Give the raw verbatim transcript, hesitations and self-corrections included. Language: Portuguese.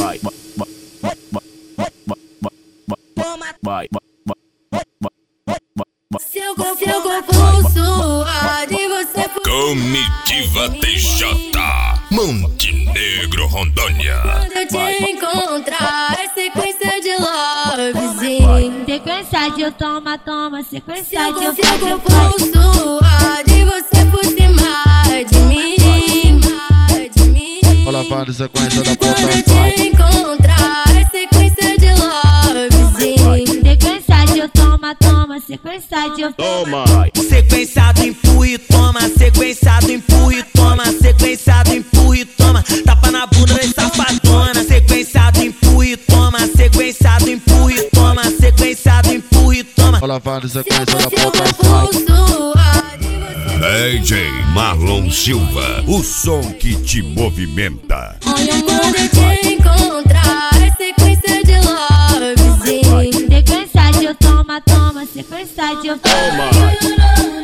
vai, vai, Seu corpo suado e você foi. Comitiva T J, Montenegro, Rondônia. Quando eu te encontrar, é sequência de lovezinho. Sequência de eu toma, toma, sequência Seu de eu seu faz, eu corpo faz. suado e você por cima de mim, de mim. Olha a sequência da Quando eu ponta. te encontrar, é sequência de lovezinho. Sequência de eu toma, toma, sequência de eu toma, Sequenciado, empurra e toma, sequenciado, empurra e toma, sequenciado, empurra e toma, tapa na bunda vem safadona, sequenciado, empurra e toma, sequenciado, empurra e toma, sequenciado, empurra e toma. Olha a sequência da Seu ponta. corpo suado e você. D J Marlon Silva, o som que te movimenta. Olha, quando eu te encontrar, é sequência de lovezinho. Sequência de eu toma, toma, sequência de eu toma.